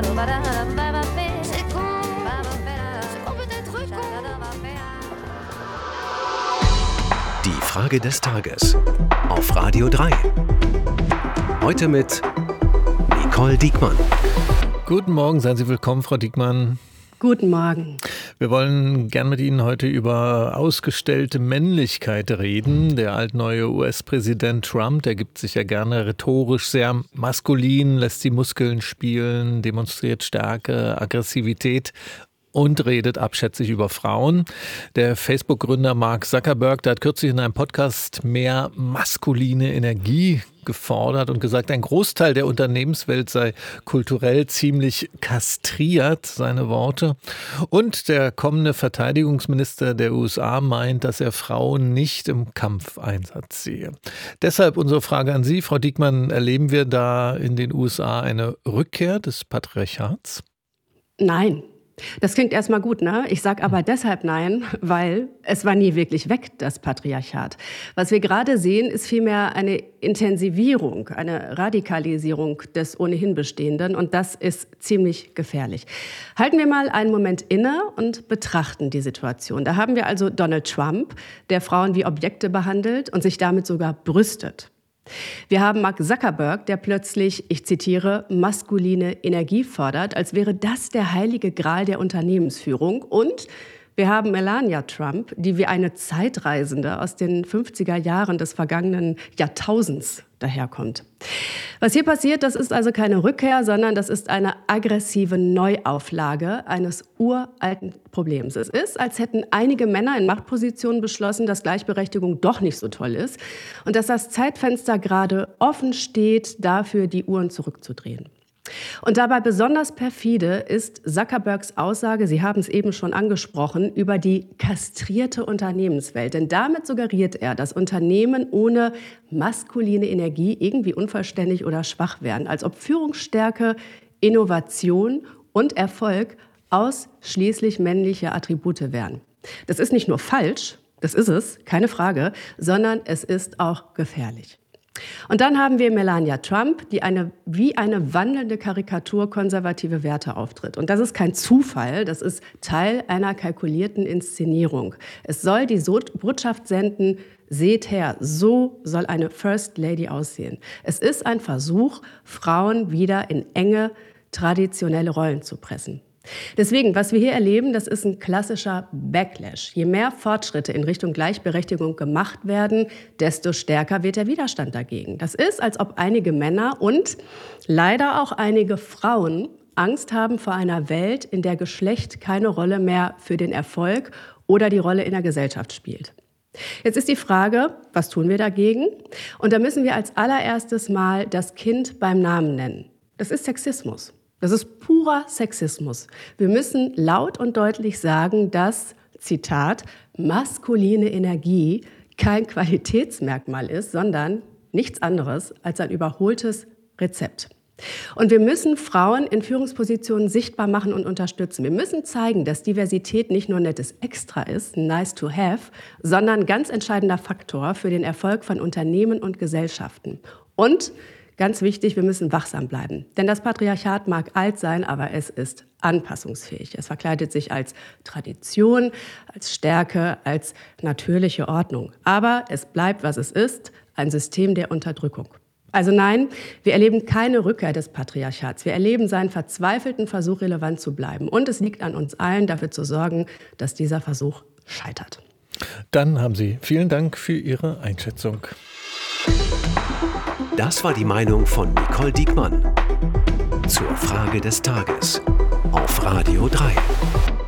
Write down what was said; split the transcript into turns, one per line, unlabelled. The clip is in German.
C'est con peut être con.
Die Frage des Tages auf Radio 3. Heute mit Nicole Diekmann.
Guten Morgen, seien Sie willkommen, Frau Diekmann.
Guten Morgen.
Wir wollen gern mit Ihnen heute über ausgestellte Männlichkeit reden. Der altneue US-Präsident Trump, der gibt sich ja gerne rhetorisch sehr maskulin, lässt die Muskeln spielen, demonstriert Stärke, Aggressivität und redet abschätzig über Frauen. Der Facebook-Gründer Mark Zuckerberg, der hat kürzlich in einem Podcast mehr maskuline Energie gefordert und gesagt, ein Großteil der Unternehmenswelt sei kulturell ziemlich kastriert, seine Worte. Und der kommende Verteidigungsminister der USA meint, dass er Frauen nicht im Kampfeinsatz sehe. Deshalb unsere Frage an Sie, Frau Diekmann, erleben wir da in den USA eine Rückkehr des Patriarchats?
Nein. Das klingt erstmal gut, ne? Ich sage aber deshalb nein, weil es war nie wirklich weg, das Patriarchat. Was wir gerade sehen, ist vielmehr eine Intensivierung, eine Radikalisierung des ohnehin Bestehenden. Und das ist ziemlich gefährlich. Halten wir mal einen Moment inne und betrachten die Situation. Da haben wir also Donald Trump, der Frauen wie Objekte behandelt und sich damit sogar brüstet. Wir haben Mark Zuckerberg, der plötzlich, ich zitiere, maskuline Energie fordert, als wäre das der heilige Gral der Unternehmensführung. Und wir haben Melania Trump, die wie eine Zeitreisende aus den 50er Jahren des vergangenen Jahrtausends daherkommt. Was hier passiert, das ist also keine Rückkehr, sondern das ist eine aggressive Neuauflage eines uralten Problems. Es ist, als hätten einige Männer in Machtpositionen beschlossen, dass Gleichberechtigung doch nicht so toll ist und dass das Zeitfenster gerade offen steht, dafür die Uhren zurückzudrehen. Und dabei besonders perfide ist Zuckerbergs Aussage, Sie haben es eben schon angesprochen, über die kastrierte Unternehmenswelt. Denn damit suggeriert er, dass Unternehmen ohne maskuline Energie irgendwie unvollständig oder schwach werden. Als ob Führungsstärke, Innovation und Erfolg ausschließlich männliche Attribute wären. Das ist nicht nur falsch, das ist es, keine Frage, sondern es ist auch gefährlich. Und dann haben wir Melania Trump, die wie eine wandelnde Karikatur konservative Werte auftritt. Und das ist kein Zufall, das ist Teil einer kalkulierten Inszenierung. Es soll die Botschaft senden, seht her, so soll eine First Lady aussehen. Es ist ein Versuch, Frauen wieder in enge, traditionelle Rollen zu pressen. Deswegen, was wir hier erleben, das ist ein klassischer Backlash. Je mehr Fortschritte in Richtung Gleichberechtigung gemacht werden, desto stärker wird der Widerstand dagegen. Das ist, als ob einige Männer und leider auch einige Frauen Angst haben vor einer Welt, in der Geschlecht keine Rolle mehr für den Erfolg oder die Rolle in der Gesellschaft spielt. Jetzt ist die Frage, was tun wir dagegen? Und da müssen wir als allererstes mal das Kind beim Namen nennen. Das ist Sexismus. Das ist purer Sexismus. Wir müssen laut und deutlich sagen, dass, Zitat, maskuline Energie kein Qualitätsmerkmal ist, sondern nichts anderes als ein überholtes Rezept. Und wir müssen Frauen in Führungspositionen sichtbar machen und unterstützen. Wir müssen zeigen, dass Diversität nicht nur ein nettes Extra ist, nice to have, sondern ein ganz entscheidender Faktor für den Erfolg von Unternehmen und Gesellschaften. Und ganz wichtig, wir müssen wachsam bleiben. Denn das Patriarchat mag alt sein, aber es ist anpassungsfähig. Es verkleidet sich als Tradition, als Stärke, als natürliche Ordnung. Aber es bleibt, was es ist, ein System der Unterdrückung. Also nein, wir erleben keine Rückkehr des Patriarchats. Wir erleben seinen verzweifelten Versuch, relevant zu bleiben. Und es liegt an uns allen, dafür zu sorgen, dass dieser Versuch scheitert.
Dann haben Sie vielen Dank für Ihre Einschätzung.
Das war die Meinung von Nicole Diekmann zur Frage des Tages auf Radio 3.